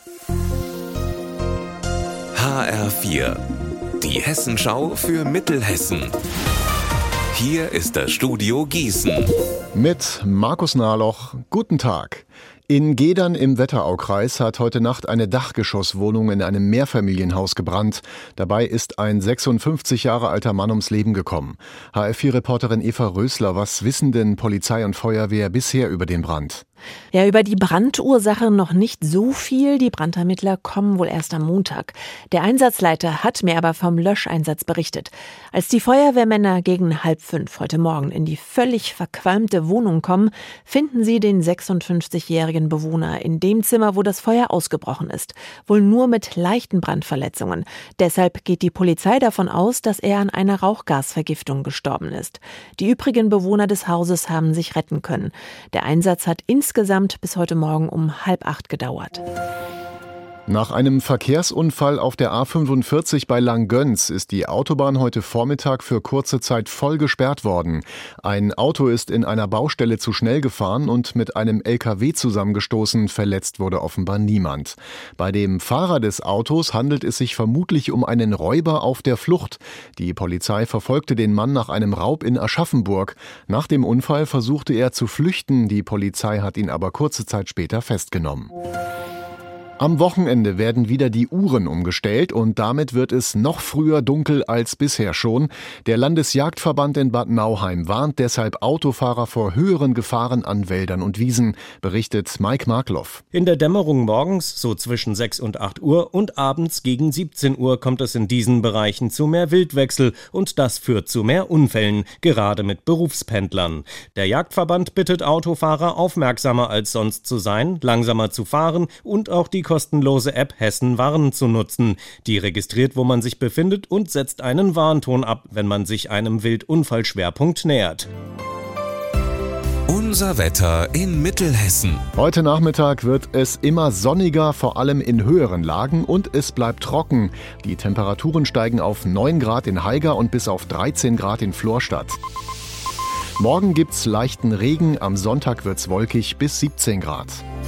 HR4, die Hessenschau für Mittelhessen. Hier ist das Studio Gießen. Mit Markus Nahloch, guten Tag. In Gedern im Wetteraukreis hat heute Nacht eine Dachgeschosswohnung in einem Mehrfamilienhaus gebrannt. Dabei ist ein 56 Jahre alter Mann ums Leben gekommen. HR4-Reporterin Eva Rösler, was wissen denn Polizei und Feuerwehr bisher über den Brand? Ja, über die Brandursache noch nicht so viel. Die Brandermittler kommen wohl erst am Montag. Der Einsatzleiter hat mir aber vom Löscheinsatz berichtet. Als die Feuerwehrmänner gegen 4:30 heute Morgen in die völlig verqualmte Wohnung kommen, finden sie den 56-jährigen Bewohner in dem Zimmer, wo das Feuer ausgebrochen ist. Wohl nur mit leichten Brandverletzungen. Deshalb geht die Polizei davon aus, dass er an einer Rauchgasvergiftung gestorben ist. Die übrigen Bewohner des Hauses haben sich retten können. Der Einsatz hat insgesamt bis heute Morgen um 7:30 gedauert. Nach einem Verkehrsunfall auf der A45 bei Langgöns ist die Autobahn heute Vormittag für kurze Zeit voll gesperrt worden. Ein Auto ist in einer Baustelle zu schnell gefahren und mit einem LKW zusammengestoßen. Verletzt wurde offenbar niemand. Bei dem Fahrer des Autos handelt es sich vermutlich um einen Räuber auf der Flucht. Die Polizei verfolgte den Mann nach einem Raub in Aschaffenburg. Nach dem Unfall versuchte er zu flüchten. Die Polizei hat ihn aber kurze Zeit später festgenommen. Am Wochenende werden wieder die Uhren umgestellt und damit wird es noch früher dunkel als bisher schon. Der Landesjagdverband in Bad Nauheim warnt deshalb Autofahrer vor höheren Gefahren an Wäldern und Wiesen, berichtet Mike Markloff. In der Dämmerung morgens, so zwischen 6 und 8 Uhr und abends gegen 17 Uhr kommt es in diesen Bereichen zu mehr Wildwechsel und das führt zu mehr Unfällen, gerade mit Berufspendlern. Der Jagdverband bittet Autofahrer, aufmerksamer als sonst zu sein, langsamer zu fahren und auch die kostenlose App Hessen Warn zu nutzen. Die registriert, wo man sich befindet und setzt einen Warnton ab, wenn man sich einem Wildunfallschwerpunkt nähert. Unser Wetter in Mittelhessen. Heute Nachmittag wird es immer sonniger, vor allem in höheren Lagen, und es bleibt trocken. Die Temperaturen steigen auf 9 Grad in Haiger und bis auf 13 Grad in Florstadt. Morgen gibt's leichten Regen, am Sonntag wird's wolkig bis 17 Grad.